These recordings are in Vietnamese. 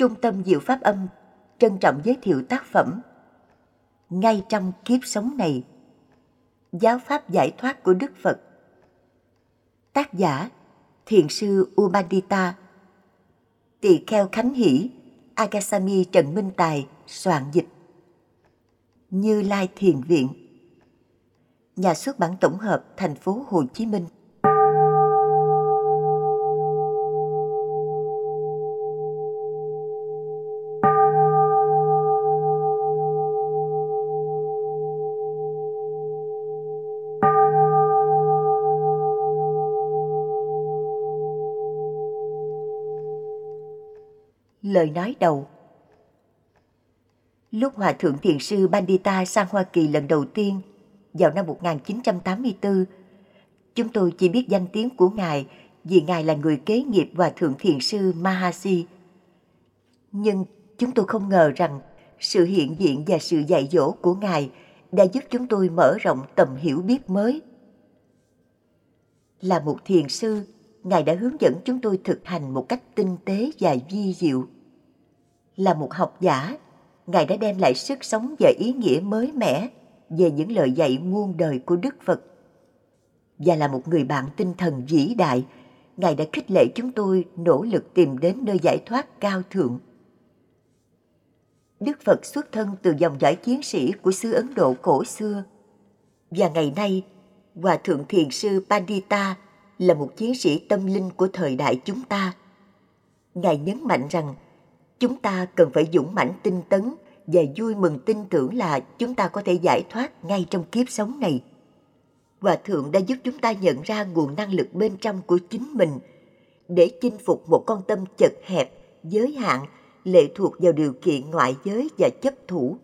Trung tâm Diệu Pháp Âm trân trọng giới thiệu tác phẩm Ngay trong kiếp sống này, Giáo pháp giải thoát của Đức Phật. Tác giả Thiền sư U Pandita, Tỳ Kheo Khánh Hỷ, Akasami Trần Minh Tài soạn dịch. Như Lai Thiền Viện, Nhà xuất bản tổng hợp thành phố Hồ Chí Minh. Lời nói đầu. Lúc Hòa Thượng Thiền sư Pandita sang Hoa Kỳ lần đầu tiên vào năm 1984, chúng tôi chỉ biết danh tiếng của Ngài vì Ngài là người kế nghiệp Hòa Thượng Thiền sư Mahasi. Nhưng chúng tôi không ngờ rằng sự hiện diện và sự dạy dỗ của Ngài đã giúp chúng tôi mở rộng tầm hiểu biết mới. Là một thiền sư, Ngài đã hướng dẫn chúng tôi thực hành một cách tinh tế và vi diệu. Là một học giả, Ngài đã đem lại sức sống và ý nghĩa mới mẻ về những lời dạy muôn đời của Đức Phật. Và là một người bạn tinh thần vĩ đại, Ngài đã khích lệ chúng tôi nỗ lực tìm đến nơi giải thoát cao thượng. Đức Phật xuất thân từ dòng dõi chiến sĩ của xứ Ấn Độ cổ xưa. Và ngày nay, Hòa Thượng Thiền sư Pandita là một chiến sĩ tâm linh của thời đại chúng ta. Ngài nhấn mạnh rằng chúng ta cần phải dũng mãnh tinh tấn và vui mừng tin tưởng là chúng ta có thể giải thoát ngay trong kiếp sống này. Hòa Thượng đã giúp chúng ta nhận ra nguồn năng lực bên trong của chính mình để chinh phục một con tâm chật hẹp, giới hạn, lệ thuộc vào điều kiện ngoại giới và chấp thủ.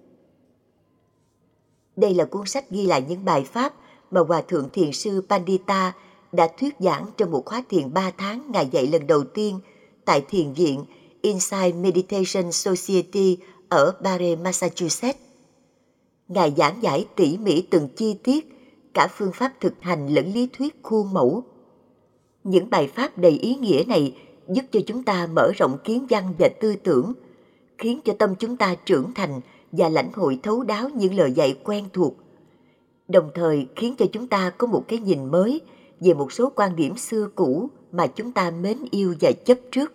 Đây là cuốn sách ghi lại những bài pháp mà Hòa Thượng Thiền sư Pandita đã thuyết giảng trong một khóa thiền 3 tháng Ngài dạy lần đầu tiên tại thiền viện Insight Meditation Society ở Barre, Massachusetts. Ngài giảng giải tỉ mỉ từng chi tiết, cả phương pháp thực hành lẫn lý thuyết khuôn mẫu. Những bài pháp đầy ý nghĩa này giúp cho chúng ta mở rộng kiến văn và tư tưởng, khiến cho tâm chúng ta trưởng thành và lãnh hội thấu đáo những lời dạy quen thuộc, đồng thời khiến cho chúng ta có một cái nhìn mới về một số quan điểm xưa cũ mà chúng ta mến yêu và chấp trước.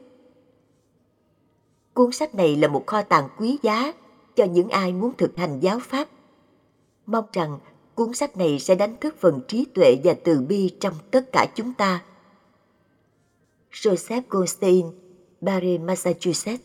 Cuốn sách này là một kho tàng quý giá cho những ai muốn thực hành giáo pháp. Mong rằng cuốn sách này sẽ đánh thức phần trí tuệ và từ bi trong tất cả chúng ta. Joseph Goldstein, Barre, Massachusetts.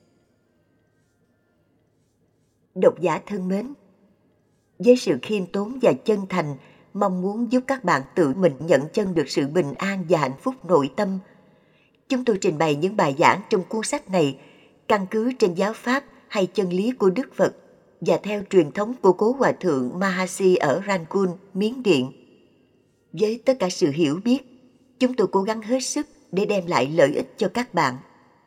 Độc giả thân mến, với sự khiêm tốn và chân thành, mong muốn giúp các bạn tự mình nhận chân được sự bình an và hạnh phúc nội tâm, chúng tôi trình bày những bài giảng trong cuốn sách này căn cứ trên giáo pháp hay chân lý của Đức Phật và theo truyền thống của cố Hòa Thượng Mahasi ở Rangoon, Miến Điện. Với tất cả sự hiểu biết, chúng tôi cố gắng hết sức để đem lại lợi ích cho các bạn.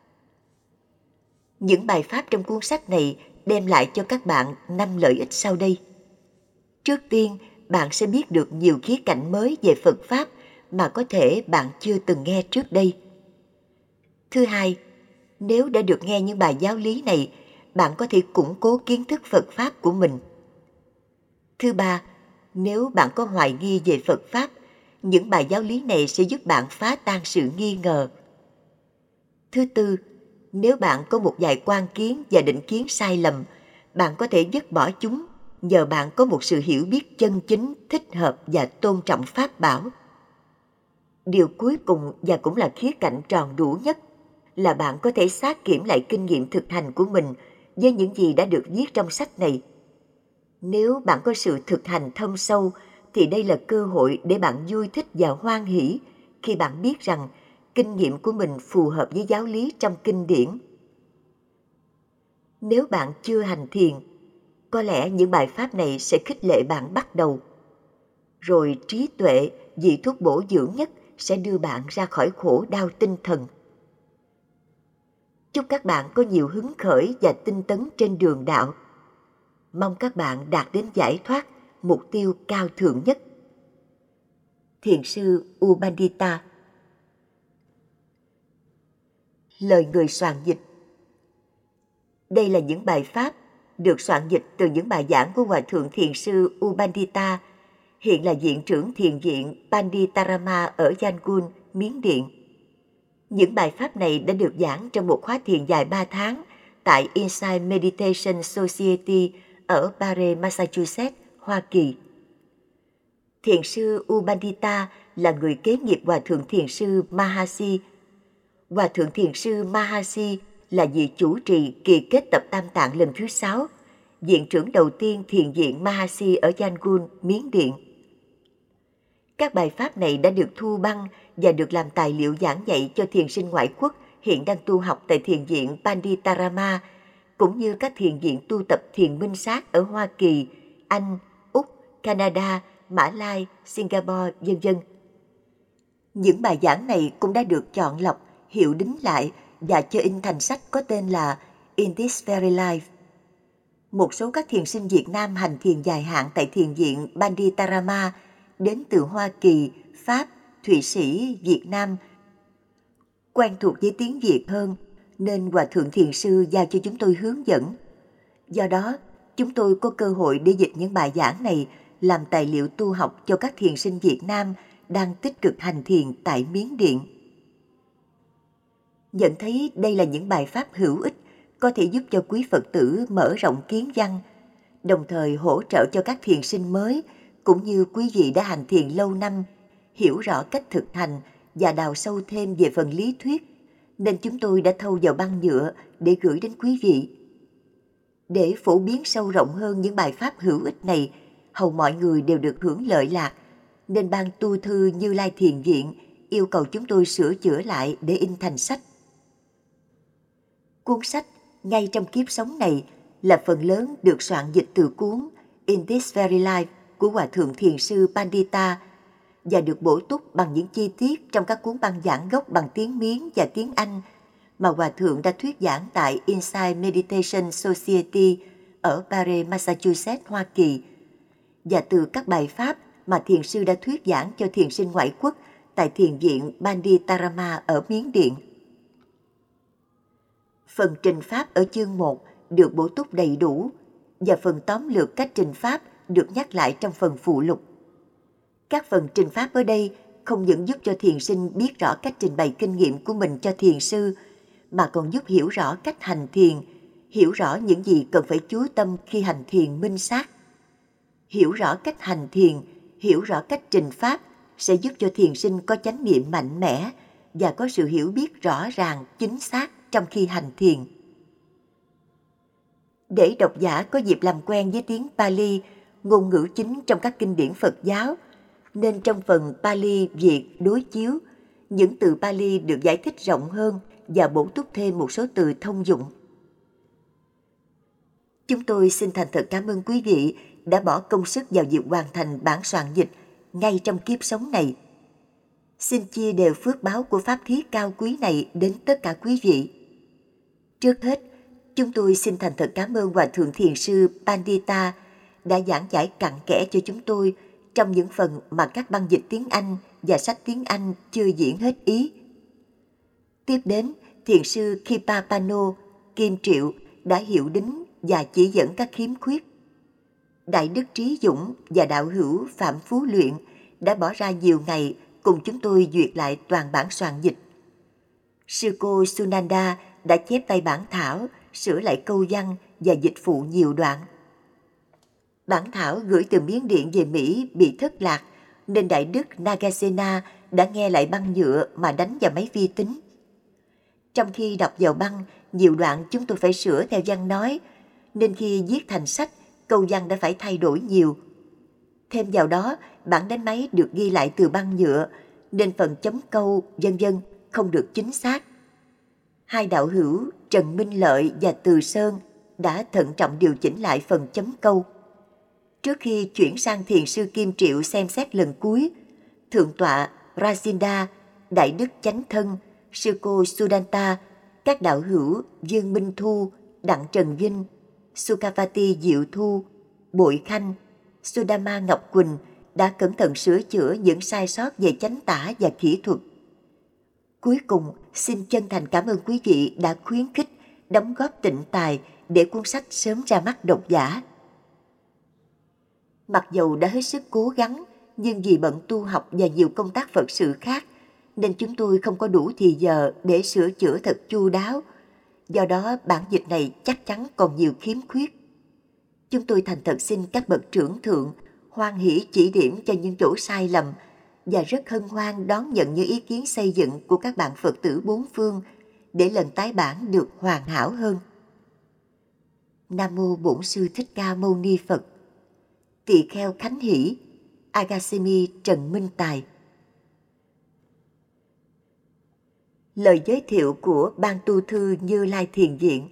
Những bài pháp trong cuốn sách này đem lại cho các bạn 5 lợi ích sau đây. Trước tiên, bạn sẽ biết được nhiều khía cạnh mới về Phật Pháp mà có thể bạn chưa từng nghe trước đây. Thứ hai, nếu đã được nghe những bài giáo lý này, bạn có thể củng cố kiến thức Phật Pháp của mình. Thứ ba, nếu bạn có hoài nghi về Phật Pháp, những bài giáo lý này sẽ giúp bạn phá tan sự nghi ngờ. Thứ tư, nếu bạn có một vài quan kiến và định kiến sai lầm, bạn có thể dứt bỏ chúng nhờ bạn có một sự hiểu biết chân chính, thích hợp và tôn trọng Pháp bảo. Điều cuối cùng và cũng là khía cạnh tròn đủ nhất là bạn có thể xác kiểm lại kinh nghiệm thực hành của mình với những gì đã được viết trong sách này. Nếu bạn có sự thực hành thâm sâu, thì đây là cơ hội để bạn vui thích và hoan hỷ khi bạn biết rằng kinh nghiệm của mình phù hợp với giáo lý trong kinh điển. Nếu bạn chưa hành thiền, có lẽ những bài pháp này sẽ khích lệ bạn bắt đầu. Rồi trí tuệ, vị thuốc bổ dưỡng nhất, sẽ đưa bạn ra khỏi khổ đau tinh thần. Chúc các bạn có nhiều hứng khởi và tinh tấn trên đường đạo. Mong các bạn đạt đến giải thoát, mục tiêu cao thượng nhất. Thiền sư U Pandita. Lời người soạn dịch. Đây là những bài pháp được soạn dịch từ những bài giảng của Hòa Thượng Thiền sư U Pandita, hiện là viện trưởng thiền viện Panditarama ở Yangon, Miến Điện. Những bài pháp này đã được giảng trong một khóa thiền dài 3 tháng tại Insight Meditation Society ở Barre, Massachusetts, Hoa Kỳ. Thiền sư U Pandita là người kế nghiệp Hòa Thượng Thiền sư Mahasi. Hòa Thượng Thiền sư Mahasi là vị chủ trì kỳ kết tập Tam Tạng lần thứ 6, viện trưởng đầu tiên thiền viện Mahasi ở Yangon, Miến Điện. Các bài pháp này đã được thu băng và được làm tài liệu giảng dạy cho thiền sinh ngoại quốc hiện đang tu học tại thiền viện Panditarama, cũng như các thiền viện tu tập thiền minh sát ở Hoa Kỳ, Anh, Úc, Canada, Mã Lai, Singapore, v.v. Những bài giảng này cũng đã được chọn lọc, hiệu đính lại và cho in thành sách có tên là In This Very Life. Một số các thiền sinh Việt Nam hành thiền dài hạn tại thiền viện Panditarama đến từ Hoa Kỳ, Pháp, Thụy Sĩ, Việt Nam quen thuộc với tiếng Việt hơn, nên Hòa Thượng Thiền sư giao cho chúng tôi hướng dẫn. Do đó, chúng tôi có cơ hội để dịch những bài giảng này làm tài liệu tu học cho các thiền sinh Việt Nam đang tích cực hành thiền tại Miến Điện. Nhận thấy đây là những bài pháp hữu ích, có thể giúp cho quý Phật tử mở rộng kiến văn, đồng thời hỗ trợ cho các thiền sinh mới, cũng như quý vị đã hành thiền lâu năm, hiểu rõ cách thực hành và đào sâu thêm về phần lý thuyết, nên chúng tôi đã thâu vào băng nhựa để gửi đến quý vị. Để phổ biến sâu rộng hơn những bài pháp hữu ích này, hầu mọi người đều được hưởng lợi lạc, nên ban tu thư Như Lai Thiền Viện yêu cầu chúng tôi sửa chữa lại để in thành sách. Cuốn sách Ngay trong kiếp sống này là phần lớn được soạn dịch từ cuốn In This Very Life của Hòa Thượng Thiền sư Pandita và được bổ túc bằng những chi tiết trong các cuốn băng giảng gốc bằng tiếng Miến và tiếng Anh mà Hòa Thượng đã thuyết giảng tại Insight Meditation Society ở Barre, Massachusetts, Hoa Kỳ, và từ các bài pháp mà thiền sư đã thuyết giảng cho thiền sinh ngoại quốc tại thiền viện Panditarama ở Miến Điện. Phần trình pháp ở chương 1 được bổ túc đầy đủ và phần tóm lược cách trình pháp được nhắc lại trong phần phụ lục. Các phần trình pháp ở đây không những giúp cho thiền sinh biết rõ cách trình bày kinh nghiệm của mình cho thiền sư, mà còn giúp hiểu rõ cách hành thiền, hiểu rõ những gì cần phải chú tâm khi hành thiền minh sát. Hiểu rõ cách hành thiền, hiểu rõ cách trình pháp sẽ giúp cho thiền sinh có chánh niệm mạnh mẽ và có sự hiểu biết rõ ràng, chính xác trong khi hành thiền. Để độc giả có dịp làm quen với tiếng Pali, ngôn ngữ chính trong các kinh điển Phật giáo, nên trong phần Pali Việt đối chiếu, những từ Pali được giải thích rộng hơn và bổ túc thêm một số từ thông dụng. Chúng tôi xin thành thật cảm ơn quý vị đã bỏ công sức vào việc hoàn thành bản soạn dịch Ngay trong kiếp sống này. Xin chia đều phước báo của pháp thiết cao quý này đến tất cả quý vị. Trước hết, chúng tôi xin thành thật cảm ơn Hòa Thượng Thiền sư Pandita đã giảng giải cặn kẽ cho chúng tôi trong những phần mà các băng dịch tiếng Anh và sách tiếng Anh chưa diễn hết ý. Tiếp đến, Thiền sư Kipapano, Kim Triệu đã hiệu đính và chỉ dẫn các khiếm khuyết. Đại đức Trí Dũng và đạo hữu Phạm Phú Luyện đã bỏ ra nhiều ngày cùng chúng tôi duyệt lại toàn bản soạn dịch. Sư cô Sunanda đã chép tay bản thảo, sửa lại câu văn và dịch phụ nhiều đoạn. Bản thảo gửi từ Miến Điện về Mỹ bị thất lạc, nên Đại đức Nagasena đã nghe lại băng nhựa mà đánh vào máy vi tính. Trong khi đọc vào băng, nhiều đoạn chúng tôi phải sửa theo văn nói, nên khi viết thành sách, câu văn đã phải thay đổi nhiều. Thêm vào đó, bản đánh máy được ghi lại từ băng nhựa, nên phần chấm câu, v.v. không được chính xác. Hai đạo hữu Trần Minh Lợi và Từ Sơn đã thận trọng điều chỉnh lại phần chấm câu. Trước khi chuyển sang thiền sư Kim Triệu xem xét lần cuối, Thượng tọa Razinda, Đại đức Chánh Thân, sư cô Sudanta, các đạo hữu Dương Minh Thu, Đặng Trần Vinh, Sukhavati Diệu Thu, Bội Khanh, Sudama Ngọc Quỳnh đã cẩn thận sửa chữa những sai sót về chánh tả và kỹ thuật. Cuối cùng, xin chân thành cảm ơn quý vị đã khuyến khích, đóng góp tịnh tài để cuốn sách sớm ra mắt độc giả. Mặc dầu đã hết sức cố gắng, nhưng vì bận tu học và nhiều công tác Phật sự khác, nên chúng tôi không có đủ thì giờ để sửa chữa thật chu đáo. Do đó bản dịch này chắc chắn còn nhiều khiếm khuyết. Chúng tôi thành thật xin các bậc trưởng thượng hoan hỷ chỉ điểm cho những chỗ sai lầm và rất hân hoan đón nhận những ý kiến xây dựng của các bạn Phật tử bốn phương để lần tái bản được hoàn hảo hơn. Nam mô Bổn Sư Thích Ca Mâu Ni Phật. Tỳ kheo Khánh Hỷ, Agasemi Trần Minh Tài. Lời giới thiệu của Ban Tu Thư Như Lai Thiền Viện.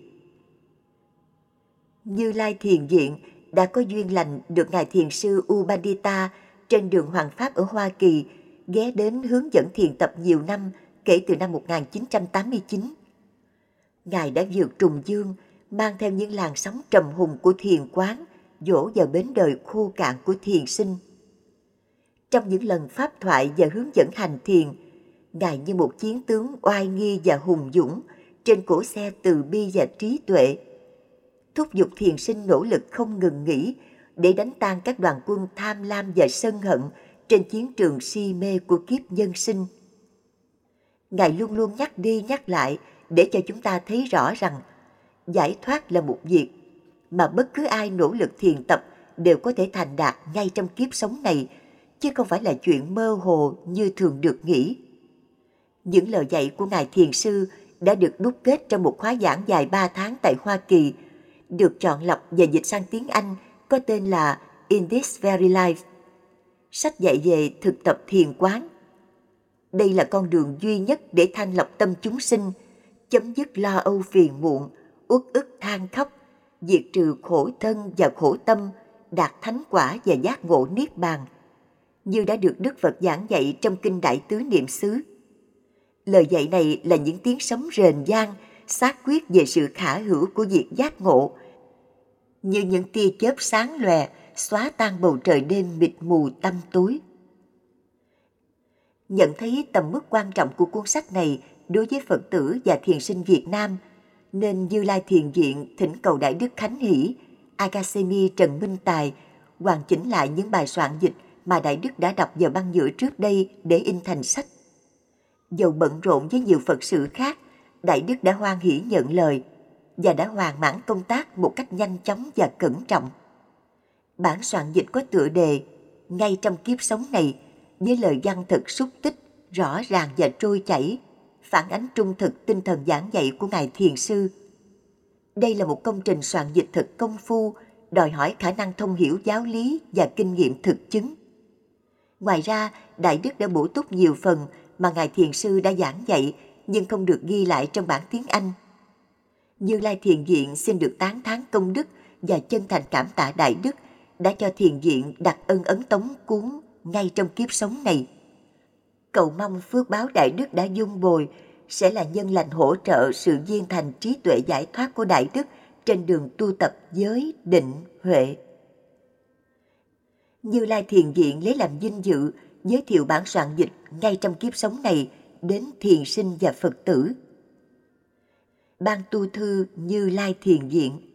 Như Lai Thiền Viện đã có duyên lành được Ngài Thiền sư U Pandita trên đường Hoàng Pháp ở Hoa Kỳ ghé đến hướng dẫn thiền tập nhiều năm kể từ năm 1989. Ngài đã vượt trùng dương, mang theo những làn sóng trầm hùng của thiền quán, dỗ vào bến đời khô cạn của thiền sinh. Trong những lần pháp thoại và hướng dẫn hành thiền, Ngài như một chiến tướng oai nghi và hùng dũng trên cỗ xe từ bi và trí tuệ, thúc giục thiền sinh nỗ lực không ngừng nghỉ để đánh tan các đoàn quân tham lam và sân hận trên chiến trường si mê của kiếp nhân sinh. Ngài luôn luôn nhắc đi nhắc lại để cho chúng ta thấy rõ rằng giải thoát là một việc mà bất cứ ai nỗ lực thiền tập đều có thể thành đạt ngay trong kiếp sống này, chứ không phải là chuyện mơ hồ như thường được nghĩ. Những lời dạy của Ngài Thiền sư đã được đúc kết trong một khóa giảng dài 3 tháng tại Hoa Kỳ, được chọn lọc và dịch sang tiếng Anh có tên là In This Very Life, sách dạy về thực tập thiền quán. Đây là con đường duy nhất để thanh lọc tâm chúng sinh, chấm dứt lo âu phiền muộn, uất ức than khóc, diệt trừ khổ thân và khổ tâm, đạt thánh quả và giác ngộ niết bàn, như đã được Đức Phật giảng dạy trong Kinh Đại Tứ Niệm xứ. Lời dạy này là những tiếng sấm rền vang, xác quyết về sự khả hữu của việc giác ngộ, như những tia chớp sáng lòe, xóa tan bầu trời đêm mịt mù tăm tối. Nhận thấy tầm mức quan trọng của cuốn sách này đối với Phật tử và thiền sinh Việt Nam, nên Như Lai Thiền Viện thỉnh cầu Đại Đức Khánh Hỷ, Agasemi Trần Minh Tài hoàn chỉnh lại những bài soạn dịch mà Đại Đức đã đọc vào băng nhựa trước đây để in thành sách. Dầu bận rộn với nhiều Phật sự khác, Đại Đức đã hoan hỷ nhận lời và đã hoàn mãn công tác một cách nhanh chóng và cẩn trọng. Bản soạn dịch có tựa đề Ngay trong kiếp sống này, với lời văn thật xúc tích, rõ ràng và trôi chảy, phản ánh trung thực tinh thần giảng dạy của Ngài Thiền sư. Đây là một công trình soạn dịch thật công phu, đòi hỏi khả năng thông hiểu giáo lý và kinh nghiệm thực chứng. Ngoài ra, Đại Đức đã bổ túc nhiều phần mà Ngài Thiền sư đã giảng dạy nhưng không được ghi lại trong bản tiếng Anh. Như Lai Thiền Viện xin được tán thán công đức và chân thành cảm tạ Đại Đức đã cho Thiền Viện đặt ân ấn tống cuốn Ngay trong kiếp sống này. Cầu mong phước báo Đại Đức đã dung bồi sẽ là nhân lành hỗ trợ sự viên thành trí tuệ giải thoát của Đại Đức trên đường tu tập giới, định, huệ. Như Lai Thiền Viện lấy làm vinh dự giới thiệu bản soạn dịch Ngay trong kiếp sống này đến thiền sinh và Phật tử. Ban Tu Thư Như Lai Thiền Viện.